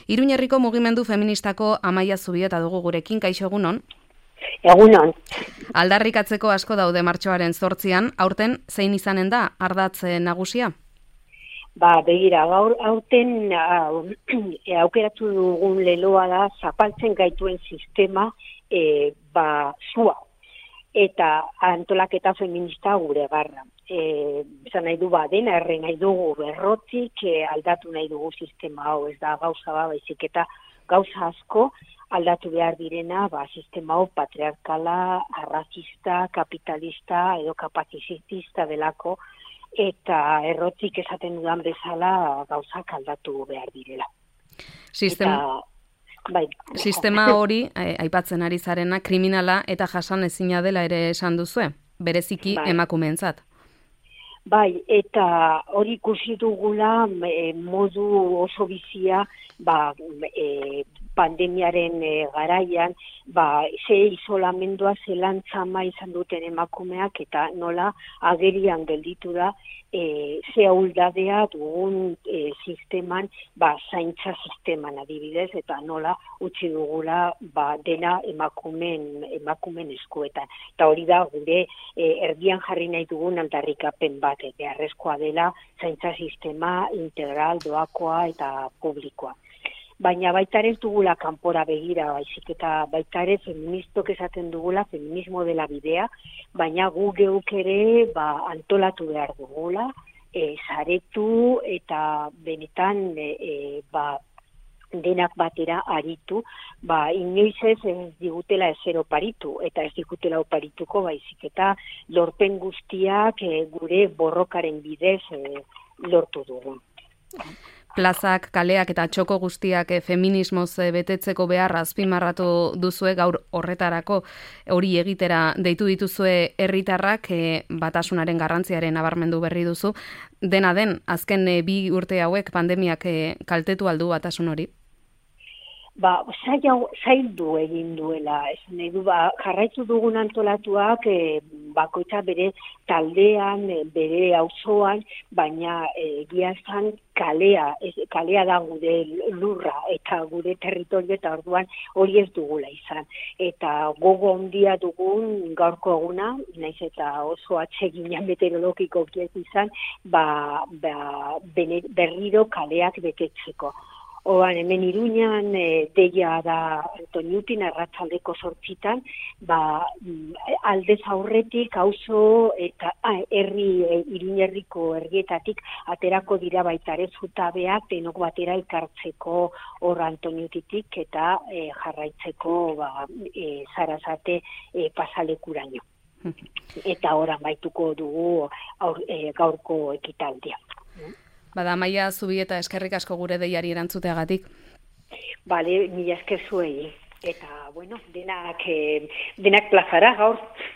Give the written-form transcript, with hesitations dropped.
Iruñerriko mugimendu feministako Amaia Zubieta dugu gurekin, kaixo egunon? Egunon. Aldarrikatzeko asko daude martxoaren 8an, aurten zein izanen da ardatz nagusia? Begira, aurten aukeratu dugun leloa da zapaltzen gaituen sistema sua eta antolaketa feminista gure garra. Esan nahi du dena erre nahi dugu berrotik aldatu nahi dugu sistema hau, ez da gauza baizik eta gauza asko aldatu behar direna, sistema hau patriarkala, arrazista, kapitalista edo kapazitista delako, eta errotik esaten dudan bezala gauzak aldatu behar direla. Sistema hori, aipatzen ari zarena, kriminala eta jasan ezina dela ere esan duzue, bereziki emakumeentzat. Eta hori ikusi dugula modu oso bizia pandemiaren garaian, ze isolamendua zelantzama izan duten emakumeak eta nola agerian gelditu da ze ahuldadea dugun sisteman, zaintza sisteman adibidez, eta nola utzi dugula dena emakumen eskuetan. Eta hori da gure erdian jarri nahi dugun aldarrikapen bat, beharrezkoa dela zaintza sistema integral, doakoa eta publikoa. Baina baita ere ez dugula kanpora begira, baizik eta baita ere feministok esaten dugula, feminismo dela bidea, baina gu geuk ere antolatu behar dugula, saretu eta benetan denak batera aritu, inoiz ez digutela ezer oparitu, eta ez digutela oparituko baizik eta lorpen guztiak gure borrokaren bidez lortu dugu. Plazak, kaleak eta txoko guztiak feminismoz betetzeko beharra azpimarratu duzue gaur horretarako hori egitera deitu dituzue herritarrak batasunaren garrantziaren nabarmendu berri duzu. Dena den, azken 2 urte hauek pandemiak kaltetu aldu batasun hori? Zaildu egin duela, jarraitu dugun antolatuak bakoitza bere taldean, bere auzoan, baina egia esan kalea da gure lurra eta gure territorio eta orduan hori ez dugula izan. Eta gogo handia dugun gaurko eguna, naiz eta oso atsegina meteorologiko ez izan, berriro kaleak betetzeko. Hemen Iruñan deia da Antoniutin arratsaldeko 8 aldez aurretik auzo eta Iruñerriko herrietatik aterako dira baita ere zutabeak denok batera elkartzeko hor Antoniutitik eta jarraitzeko Sarasate pasalekuraino. Eta oran baituko dugu gaurko ekitaldia. Amaia Zubieta, eskerrik asko gure deiari erantzuteagatik. Mila esker zuei. Eta, denak plazara gaur.